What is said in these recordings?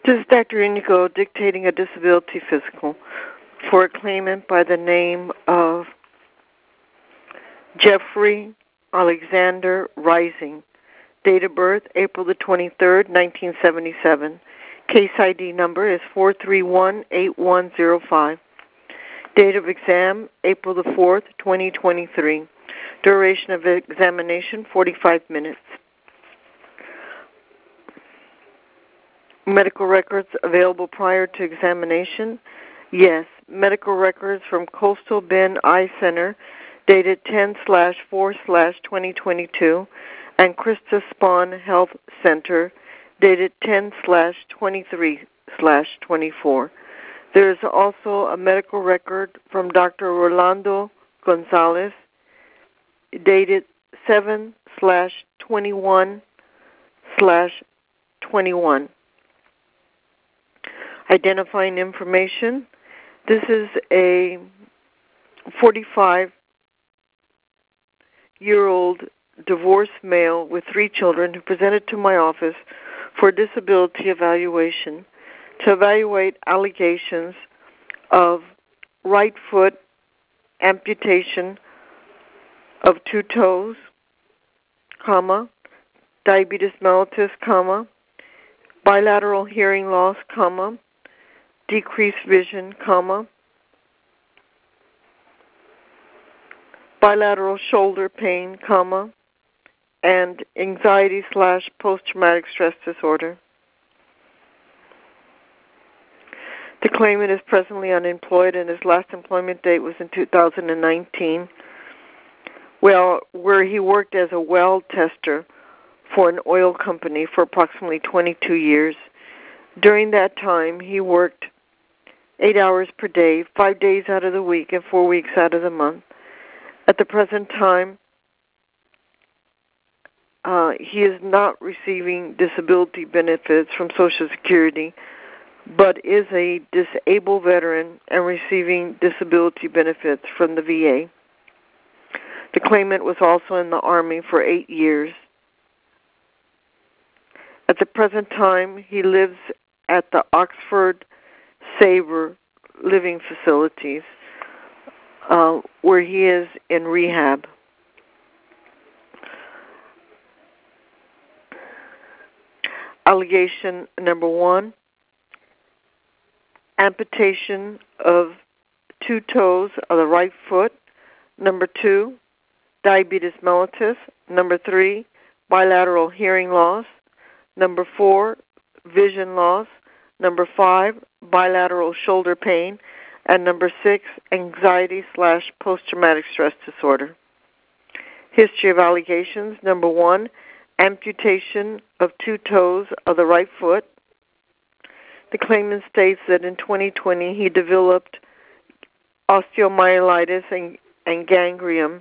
This is Dr. Inigo dictating a disability physical for a claimant by the name of Jeffrey Alexander Rising. Date of birth, April the 23rd, 1977. Case ID number is 4318105. Date of exam, April the 4th, 2023. Duration of examination, 45 minutes. Medical records available prior to examination? Yes. Medical records from Coastal Bend Eye Center dated 10/4/2022 and Christa Spawn Health Center dated 10/23/24. There is also a medical record from Dr. Rolando Gonzalez dated 7/21/21. Identifying information. This is a 45-year-old divorced male with 3 children who presented to my office for a disability evaluation to evaluate allegations of right foot amputation of 2 toes, comma, diabetes mellitus, comma, bilateral hearing loss, comma, decreased vision, comma, bilateral shoulder pain, comma, and anxiety/post-traumatic stress disorder. The claimant is presently unemployed and his last employment date was in 2019, where he worked as a well tester for an oil company for approximately 22 years. During that time, he worked 8 hours per day, 5 days out of the week, and 4 weeks out of the month. At the present time, he is not receiving disability benefits from Social Security, but is a disabled veteran and receiving disability benefits from the VA. The claimant was also in the Army for 8 years. At the present time, he lives at the Oxford Sabre living facilities, where he is in rehab. Allegation number 1, amputation of 2 toes of the right foot. Number 2, diabetes mellitus. Number 3, bilateral hearing loss. Number 4, vision loss. Number 5, bilateral shoulder pain. And number 6, anxiety/post-traumatic stress disorder. History of allegations. Number 1, amputation of 2 toes of the right foot. The claimant states that in 2020 he developed osteomyelitis and gangrene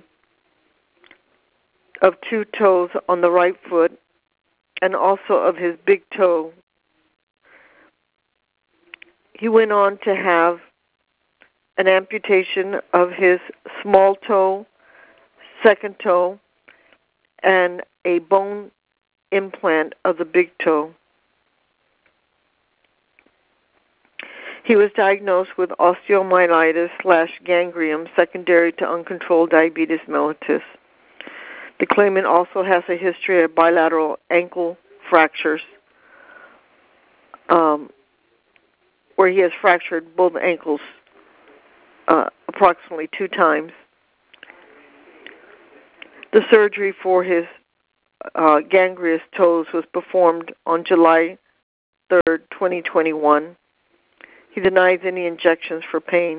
of 2 toes on the right foot and also of his big toe. He went on to have an amputation of his small toe, second toe, and a bone implant of the big toe. He was diagnosed with osteomyelitis/gangrene secondary to uncontrolled diabetes mellitus. The claimant also has a history of bilateral ankle fractures, where he has fractured both ankles approximately 2 times. The surgery for his gangrenous toes was performed on July 3rd, 2021. He denies any injections for pain.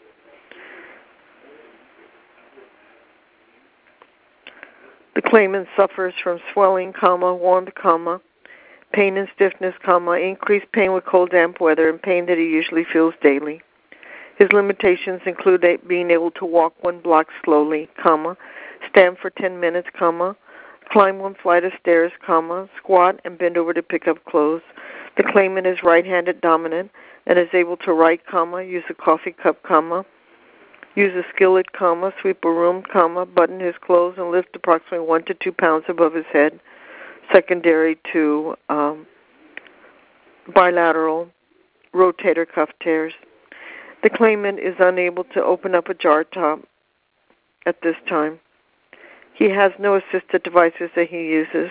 The claimant suffers from swelling, warmth, pain and stiffness, increased pain with cold, damp weather, and pain that he usually feels daily. His limitations include being able to walk 1 block slowly, stand for 10 minutes, climb 1 flight of stairs, squat and bend over to pick up clothes. The claimant is right-handed dominant and is able to write, use a coffee cup, use a skillet, sweep a room, button his clothes and lift approximately 1 to 2 pounds above his head, secondary to bilateral rotator cuff tears. The claimant is unable to open up a jar top at this time. He has no assisted devices that he uses,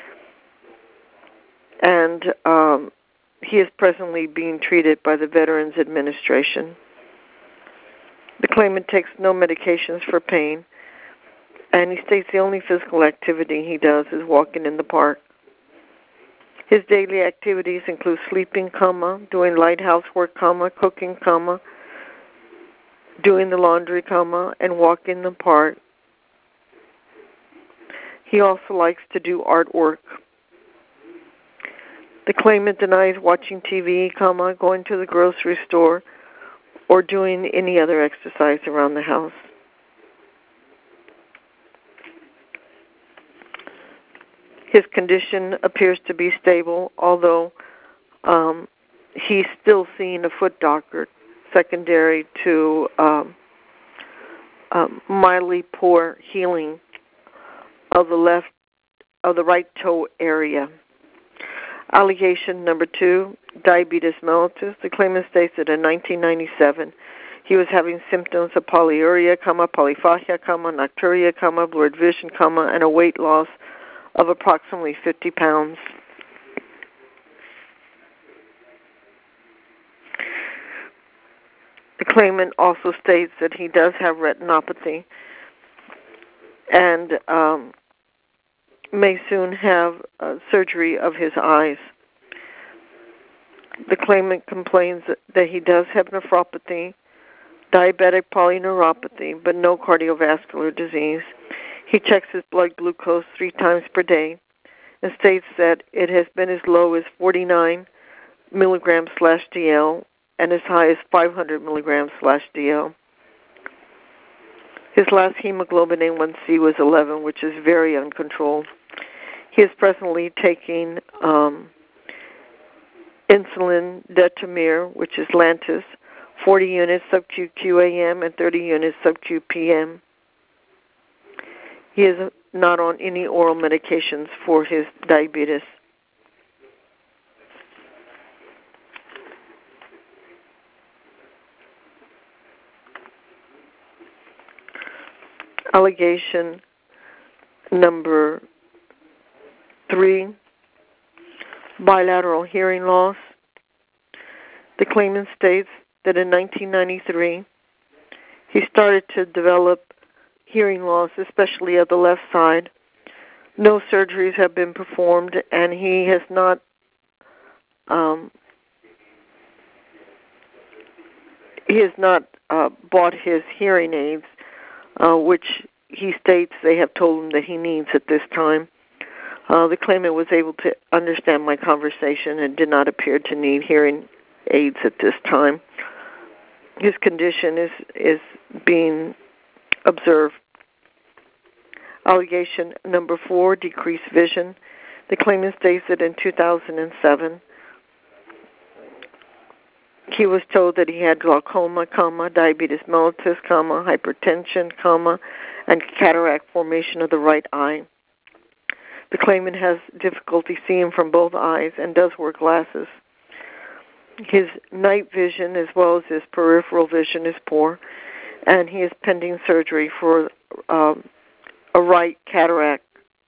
and he is presently being treated by the Veterans Administration. The claimant takes no medications for pain, and he states the only physical activity he does is walking in the park. His daily activities include sleeping, doing light housework, cooking, doing the laundry, and walking in the park. He also likes to do artwork. The claimant denies watching TV, going to the grocery store, or doing any other exercise around the house. His condition appears to be stable, although he's still seeing a foot doctor secondary to mildly poor healing of the right toe area. Allegation number 2, diabetes mellitus. The claimant states that in 1997 he was having symptoms of polyuria, polyphagia, nocturia, blurred vision, and a weight loss of approximately 50 pounds. The claimant also states that he does have retinopathy and may soon have surgery of his eyes. The claimant complains that he does have nephropathy, diabetic polyneuropathy, but no cardiovascular disease. He checks his blood glucose 3 times per day and states that it has been as low as 49 milligrams/dl and as high as 500 milligrams/dl. His last hemoglobin A1C was 11, which is very uncontrolled. He is presently taking insulin detamir, which is Lantus, 40 units sub-Q QAM and 30 units sub-Q PM. He is not on any oral medications for his diabetes. Allegation number 3, bilateral hearing loss. The claimant states that in 1993 he started to develop hearing loss, especially of the left side. No surgeries have been performed, and he has not bought his hearing aids, which he states they have told him that he needs at this time. The claimant was able to understand my conversation and did not appear to need hearing aids at this time. His condition is being observed. Allegation number 4, decreased vision. The claimant states that in 2007 he was told that he had glaucoma, diabetes mellitus, hypertension, and cataract formation of the right eye. The claimant has difficulty seeing from both eyes and does wear glasses. His night vision as well as his peripheral vision is poor, and he is pending surgery for a right cataract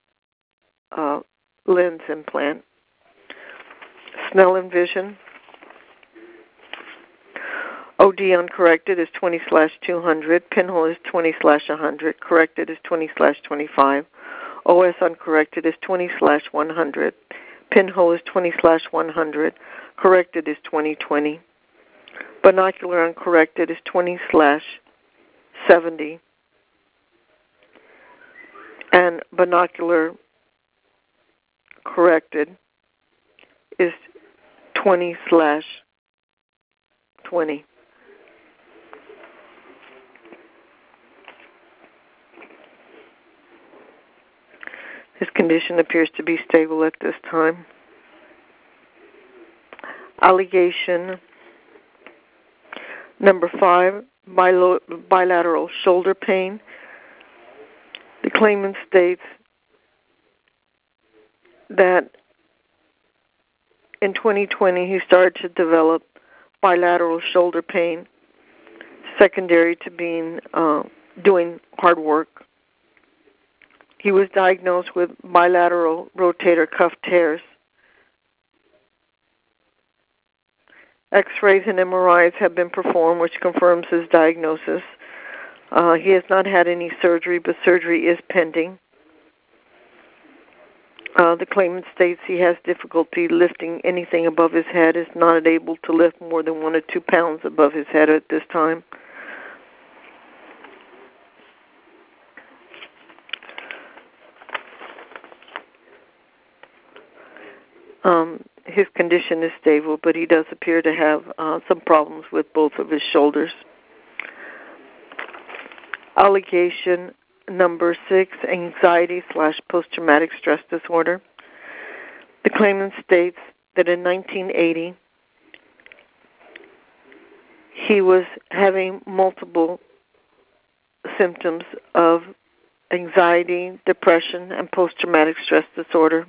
lens implant. Snellen vision. OD uncorrected is 20/200. Pinhole is 20/100. Corrected is 20/25. OS uncorrected is 20/100. Pinhole is 20/100. Corrected is 20/20. Binocular uncorrected is 20/70. And binocular corrected is 20/20. His condition appears to be stable at this time. Allegation number 5, bilateral shoulder pain. The claimant states that In 2020, he started to develop bilateral shoulder pain, secondary to being doing hard work. He was diagnosed with bilateral rotator cuff tears. X-rays and MRIs have been performed, which confirms his diagnosis. He has not had any surgery, but surgery is pending. The claimant states he has difficulty lifting anything above his head, is not able to lift more than 1 or 2 pounds above his head at this time. His condition is stable, but he does appear to have some problems with both of his shoulders. Allegation number 6, anxiety/post-traumatic stress disorder. The claimant states that in 1980, he was having multiple symptoms of anxiety, depression, and post-traumatic stress disorder.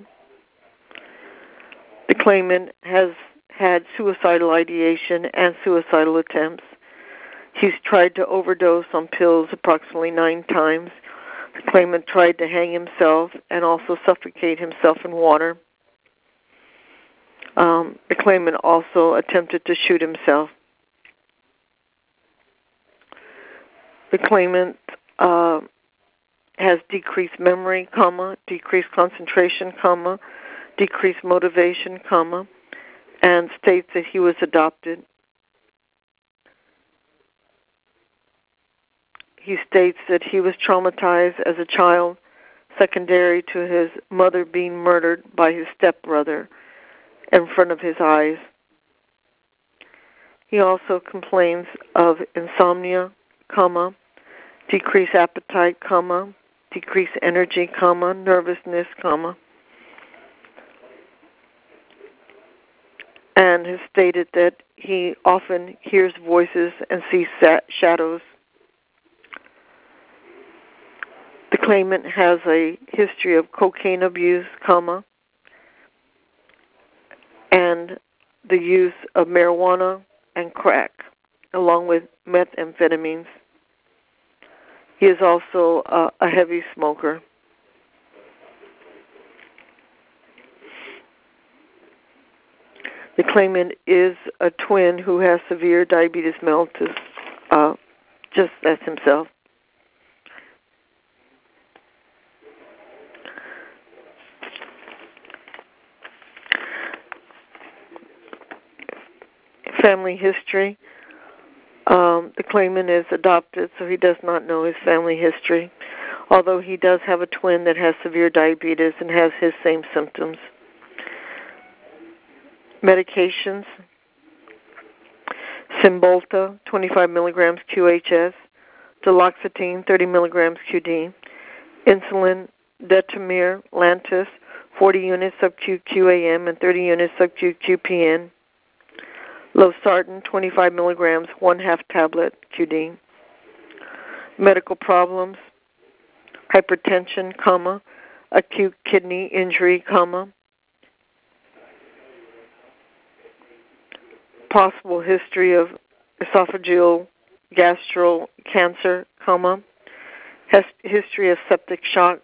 The claimant has had suicidal ideation and suicidal attempts. He's tried to overdose on pills approximately 9 times. The claimant tried to hang himself and also suffocate himself in water. The claimant also attempted to shoot himself. The claimant has decreased memory, decreased concentration, decreased motivation, and states that he was adopted. He states that he was traumatized as a child, secondary to his mother being murdered by his stepbrother in front of his eyes. He also complains of insomnia, decreased appetite, decreased energy, nervousness, and has stated that he often hears voices and sees shadows. The claimant has a history of cocaine abuse, and the use of marijuana and crack, along with methamphetamines. He is also a heavy smoker. The claimant is a twin who has severe diabetes mellitus, just as himself. Family history. The claimant is adopted, so he does not know his family history, although he does have a twin that has severe diabetes and has his same symptoms. Medications. Cymbalta, 25 milligrams QHS. Duloxetine, 30 milligrams QD. Insulin, Detamir, Lantus, 40 units sub-Q QAM and 30 units sub-Q QPN. Losartan, 25 milligrams, 1/2 tablet QD. Medical problems, hypertension, acute kidney injury, possible history of esophageal gastro cancer, history of septic shock,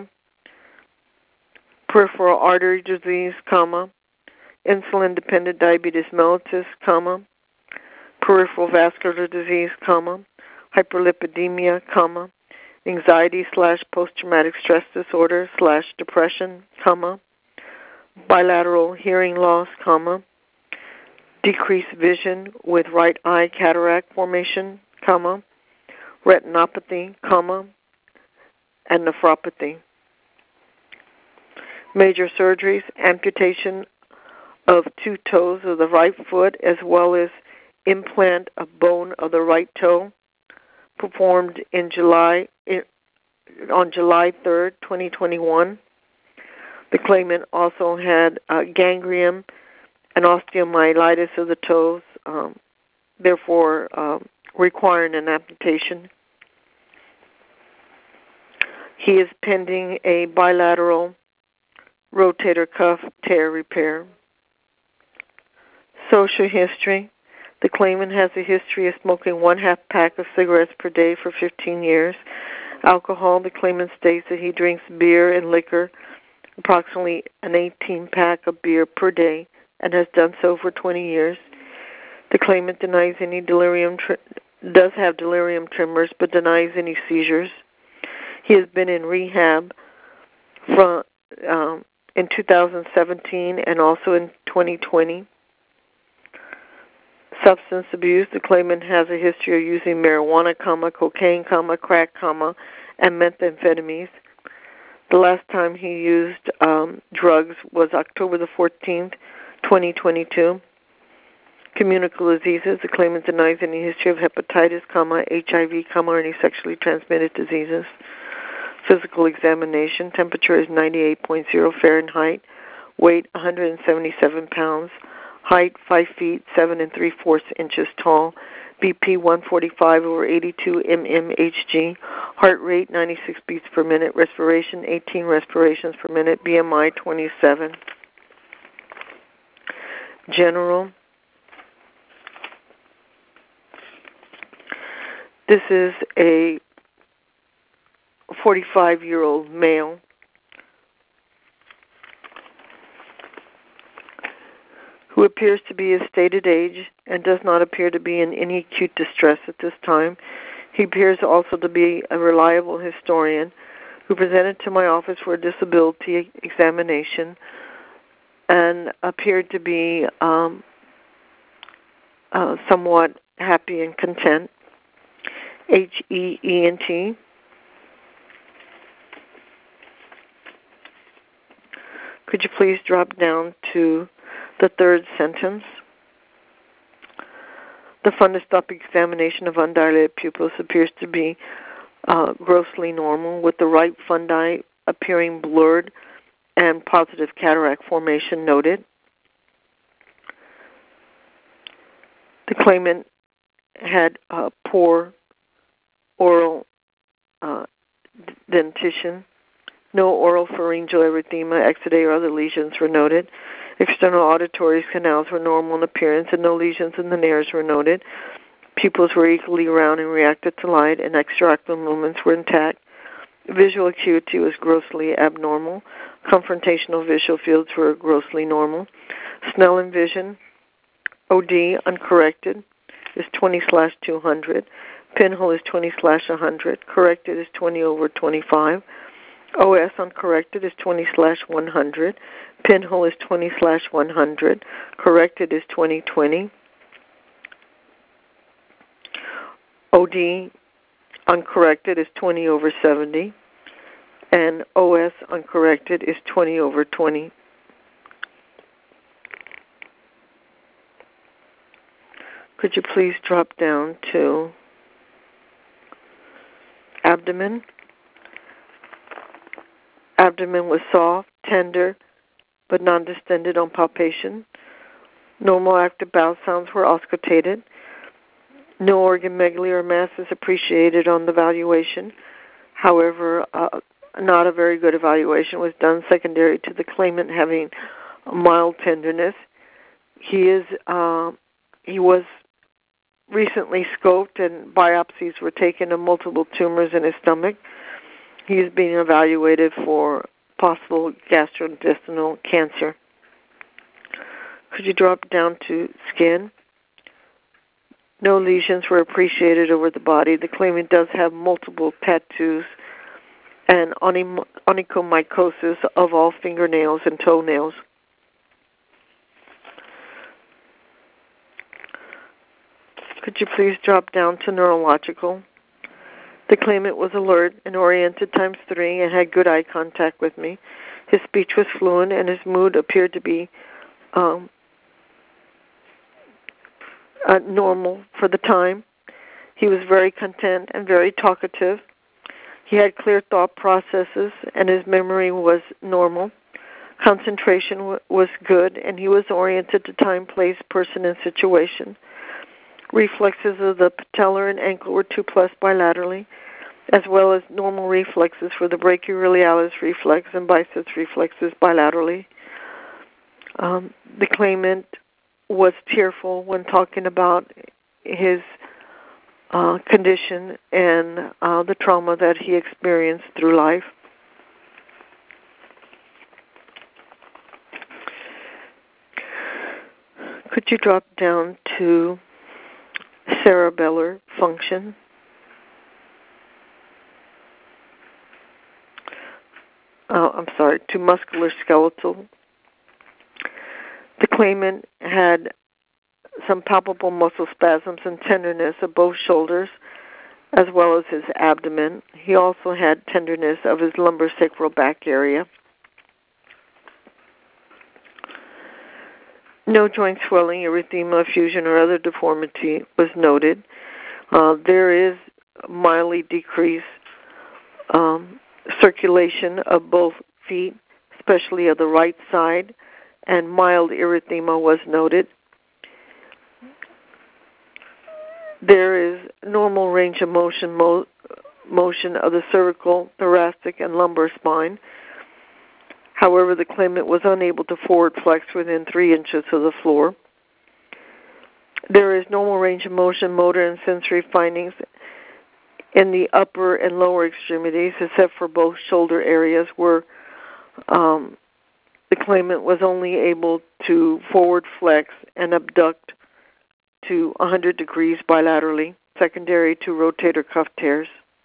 peripheral artery disease, insulin-dependent diabetes mellitus, peripheral vascular disease, hyperlipidemia, anxiety/post-traumatic stress disorder/depression, bilateral hearing loss, decreased vision with right eye cataract formation, retinopathy, and nephropathy. Major surgeries, amputation of 2 toes of the right foot, as well as implant of bone of the right toe, performed on July 3rd, 2021. The claimant also had gangrene and osteomyelitis of the toes, therefore requiring an amputation. He is pending a bilateral rotator cuff tear repair. Social history. The claimant has a history of smoking 1/2 pack of cigarettes per day for 15 years. Alcohol. The claimant states that he drinks beer and liquor, approximately an 18-pack of beer per day, and has done so for 20 years. The claimant denies any does have delirium tremors, but denies any seizures. He has been in rehab from in 2017 and also in 2020. Substance abuse. The claimant has a history of using marijuana, cocaine, crack, and methamphetamines. The last time he used drugs was October the 14th, 2022. Communicable diseases. The claimant denies any history of hepatitis, HIV, or any sexually transmitted diseases. Physical examination. Temperature is 98.0 Fahrenheit. Weight 177 pounds. Height 5 feet 7 3/4 inches tall. BP 145/82 mmHg. Heart rate 96 beats per minute. Respiration 18 respirations per minute. BMI 27. General. This is a 45-year-old male who appears to be his stated age and does not appear to be in any acute distress at this time. He appears also to be a reliable historian who presented to my office for a disability examination and appeared to be somewhat happy and content. HEENT. Could you please drop down to the third sentence? The fundoscopic examination of undilated pupils appears to be grossly normal, with the right fundi appearing blurred and positive cataract formation noted. The claimant had poor oral dentition. No oral pharyngeal erythema, exudae, or other lesions were noted. External auditory canals were normal in appearance, and no lesions in the nares were noted. Pupils were equally round and reacted to light, and extraocular movements were intact. Visual acuity was grossly abnormal. Confrontational visual fields were grossly normal. Snellen vision, OD, uncorrected, is 20/200. Pinhole is 20/100. Corrected is 20/25. OS uncorrected is 20/100. Pinhole is 20/100. Corrected is 20/20. OD uncorrected is 20/70. And OS uncorrected is 20/20. Could you please drop down to abdomen? Abdomen was soft, tender, but non-distended on palpation. Normal active bowel sounds were auscultated. No organomegaly or mass is appreciated on the evaluation. However, not a very good evaluation was done secondary to the claimant having a mild tenderness. He was recently scoped and biopsies were taken of multiple tumors in his stomach. He is being evaluated for possible gastrointestinal cancer. Could you drop down to skin? No lesions were appreciated over the body. The claimant does have multiple tattoos and onychomycosis of all fingernails and toenails. Could you please drop down to neurological? The claimant was alert and oriented ×3 and had good eye contact with me. His speech was fluent and his mood appeared to be normal for the time. He was very content and very talkative. He had clear thought processes and his memory was normal. Concentration was good and he was oriented to time, place, person, and situation. Reflexes of the patellar and ankle were 2+ bilaterally, as well as normal reflexes for the brachioradialis reflex and biceps reflexes bilaterally. The claimant was tearful when talking about his condition and the trauma that he experienced through life. Could you drop down to cerebellar function? To musculoskeletal. The claimant had some palpable muscle spasms and tenderness of both shoulders, as well as his abdomen. He also had tenderness of his lumbosacral back area. No joint swelling, erythema, fusion, or other deformity was noted. There is mildly decreased circulation of both feet, especially of the right side, and mild erythema was noted. There is normal range of motion of the cervical, thoracic, and lumbar spine. However, the claimant was unable to forward flex within 3 inches of the floor. There is normal range of motion, motor, and sensory findings in the upper and lower extremities, except for both shoulder areas where the claimant was only able to forward flex and abduct to 100 degrees bilaterally, secondary to rotator cuff tears.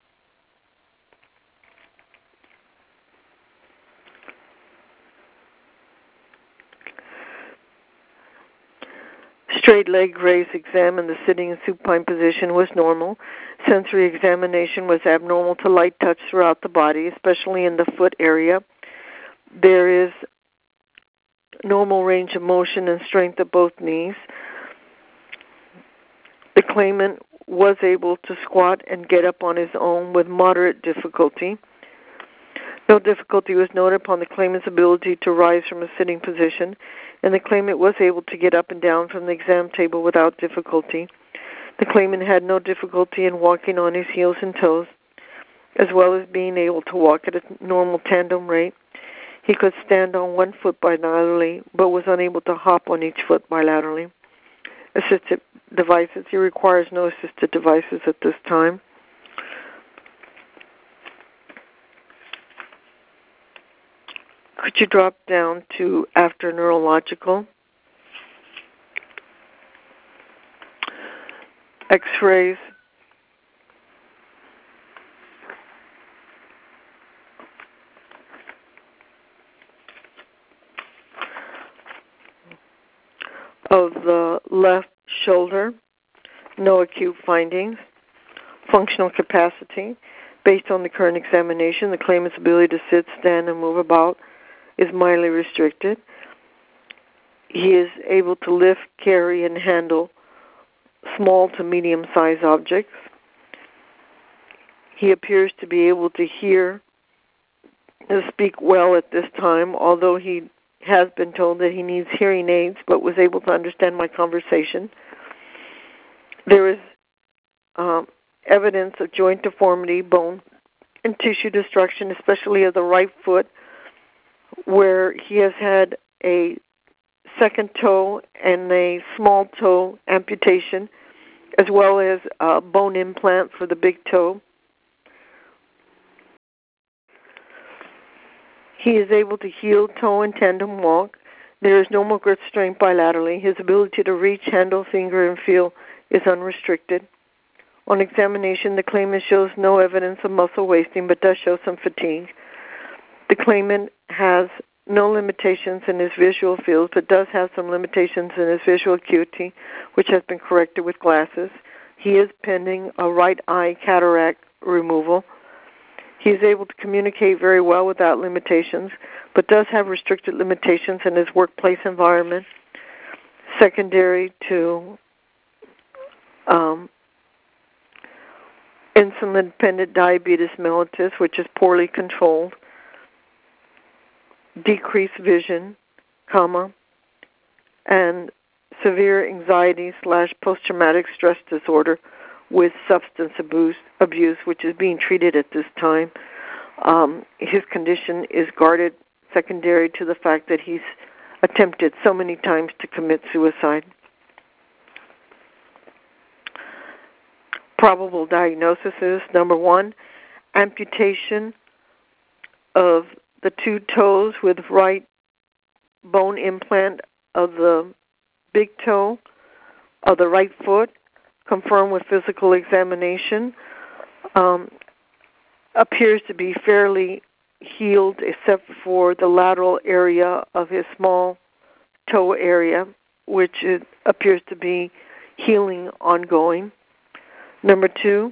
Straight leg raise exam in the sitting and supine position was normal. Sensory examination was abnormal to light touch throughout the body, especially in the foot area. There is normal range of motion and strength of both knees. The claimant was able to squat and get up on his own with moderate difficulty. No difficulty was noted upon the claimant's ability to rise from a sitting position, and the claimant was able to get up and down from the exam table without difficulty. The claimant had no difficulty in walking on his heels and toes, as well as being able to walk at a normal tandem rate. He could stand on one foot bilaterally, but was unable to hop on each foot bilaterally. Assisted devices. He requires no assisted devices at this time. Could you drop down to after neurological? X-rays. Of the left shoulder, no acute findings. Functional capacity. Based on the current examination, the claimant's ability to sit, stand, and move about is mildly restricted. He is able to lift, carry, and handle small to medium-sized objects. He appears to be able to hear and speak well at this time, although he has been told that he needs hearing aids, but was able to understand my conversation. There is evidence of joint deformity, bone, and tissue destruction, especially of the right foot, where he has had a second toe and a small toe amputation, as well as a bone implant for the big toe. He is able to heel, toe, and tandem walk. There is normal grip strength bilaterally. His ability to reach, handle, finger, and feel is unrestricted. On examination, the claimant shows no evidence of muscle wasting, but does show some fatigue. The claimant has no limitations in his visual field, but does have some limitations in his visual acuity, which has been corrected with glasses. He is pending a right eye cataract removal. He is able to communicate very well without limitations, but does have restricted limitations in his workplace environment, secondary to insulin-dependent diabetes mellitus, which is poorly controlled, decreased vision, and severe anxiety / post-traumatic stress disorder with substance abuse, which is being treated at this time. His condition is guarded secondary to the fact that he's attempted so many times to commit suicide. probable diagnosis is, number 1, amputation of the 2 toes with right bone implant of the big toe of the right foot, confirmed with physical examination. Appears to be fairly healed except for the lateral area of his small toe area, which it appears to be healing ongoing. Number 2,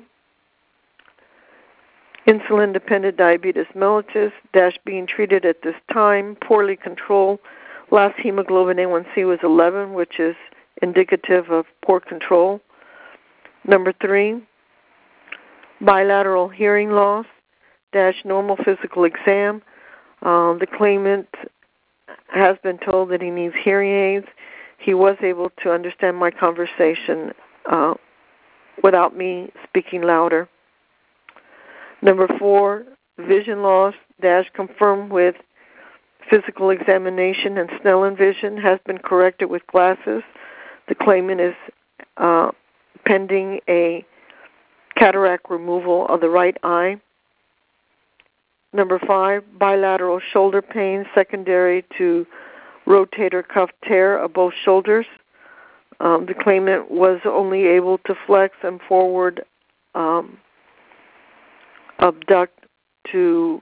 insulin-dependent diabetes mellitus, being treated at this time, poorly controlled. Last hemoglobin A1C was 11, which is indicative of poor control. Number 3, bilateral hearing loss, normal physical exam. The claimant has been told that he needs hearing aids. He was able to understand my conversation without me speaking louder. Number 4, vision loss, confirmed with physical examination and Snellen vision, has been corrected with glasses. The claimant is pending a cataract removal of the right eye. Number 5, bilateral shoulder pain secondary to rotator cuff tear of both shoulders. The claimant was only able to flex and forward abduct to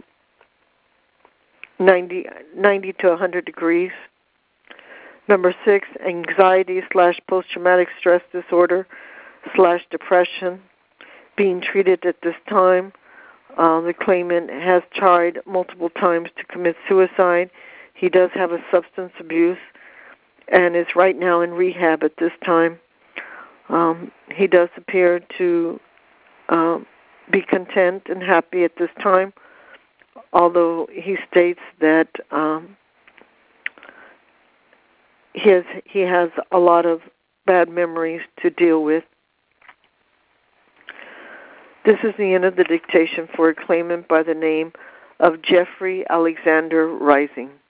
90 to 100 degrees. Number 6, anxiety / post-traumatic stress disorder / depression, being treated at this time. The claimant has tried multiple times to commit suicide. He does have a substance abuse and is right now in rehab at this time. He does appear to be content and happy at this time, although he states that he has a lot of bad memories to deal with. This is the end of the dictation for a claimant by the name of Jeffrey Alexander Rising.